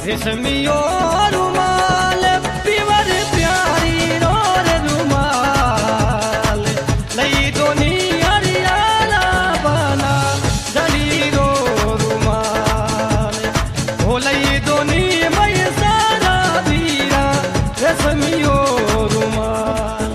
रेशमियो रुमाल पीवर प्यारी रोर रुमाल लई दोनी हरियाला बना जली रो रुमाल हो लई दोनी मई सारा बीरा रेशमियो रुमाल।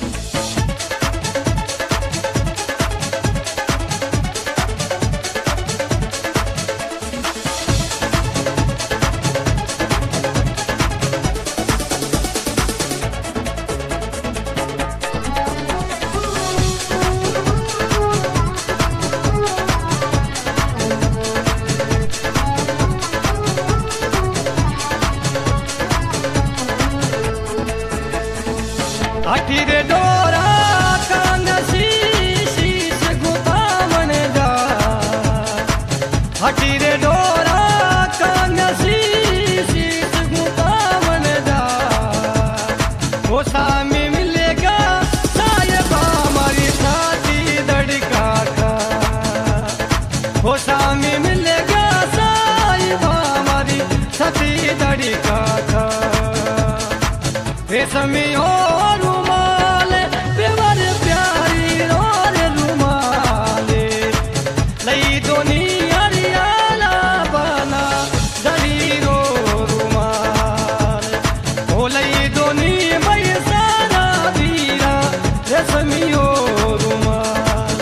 रे डोरा कांग शीश गुता मन जा रे डोरा कांग शीश गुता मन जा वो सामी मिलेगा साहिबा हमारी छाती धड़का का वो सामी मिलेगा साहिबा हमारी छाती धड़का का। रेशमी हो रुमाल पीवर प्यारी रोर रुमाल लई दोनी हरियाला बना जली रो रुमाल हो लई दोनी मई सारा बीरा रेशमियो रुमाल।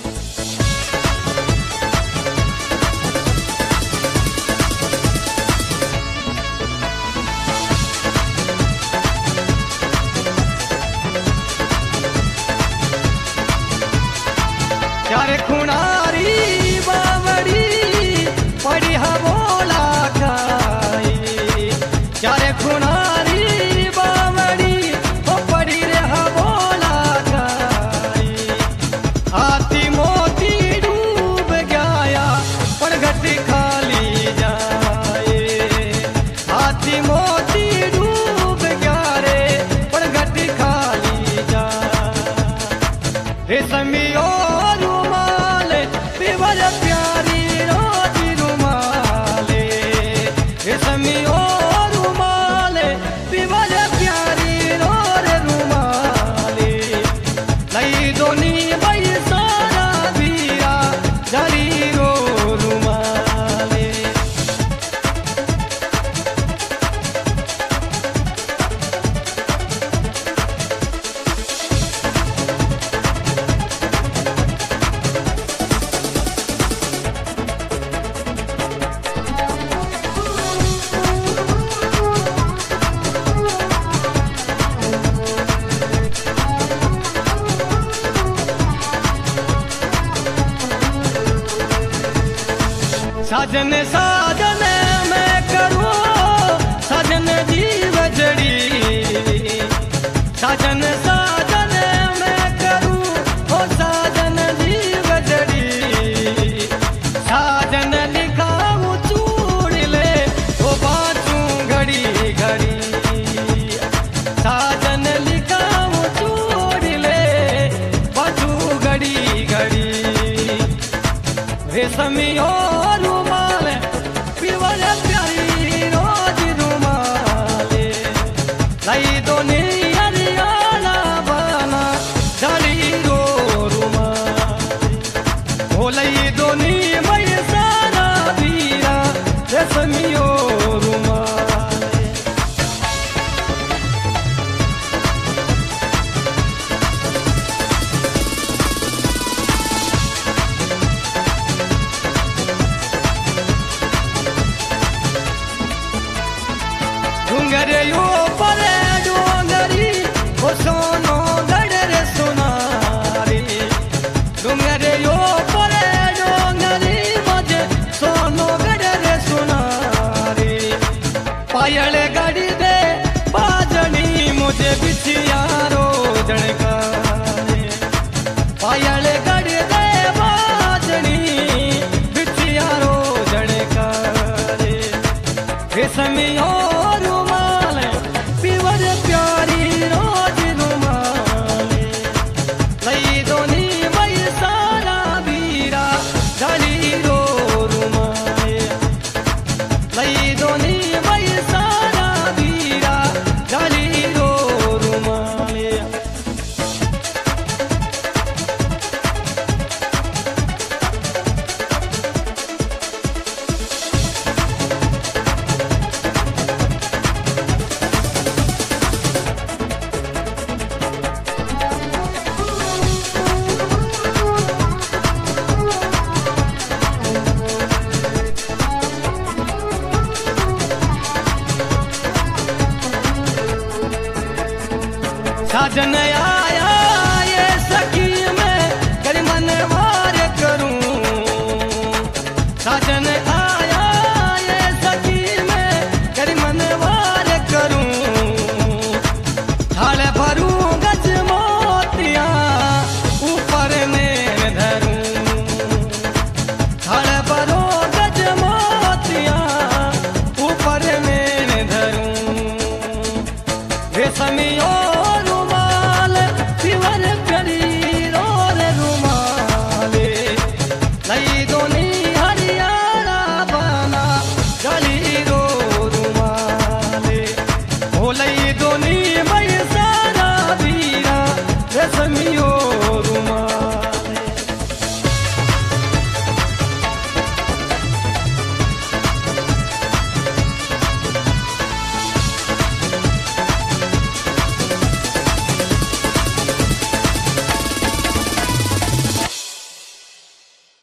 चारे खुनारी बावड़ी पड़ी हबोला खाई चारे खुनारी बावड़ी हो पड़ी रे हबोला खाई हाथी मोती डूब गया पर घट खाली जाए हाथी मोती डूब गया रे पर घट खाली जाए। रेशमियो पीवर प्यारी रोज रुमाल रेशमियो रुमाल पीवर प्यारी रोर रुमाल लई दोनी मई सारा बीरा जली रो रुमाल। साजन साज